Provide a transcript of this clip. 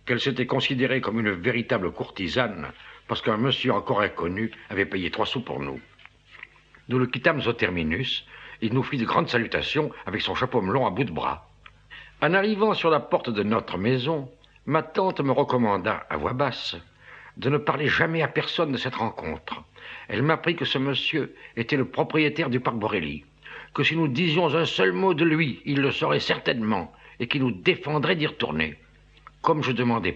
qu'elle s'était considérée comme une véritable courtisane parce qu'un monsieur encore inconnu avait payé 3 sous pour nous. Nous le quittâmes au terminus. Il nous fit de grandes salutations avec son chapeau melon à bout de bras. En arrivant sur la porte de notre maison, ma tante me recommanda à voix basse de ne parler jamais à personne de cette rencontre. Elle m'apprit que ce monsieur était le propriétaire du parc Borelli, que si nous disions un seul mot de lui, il le saurait certainement et qu'il nous défendrait d'y retourner. Comme je demandais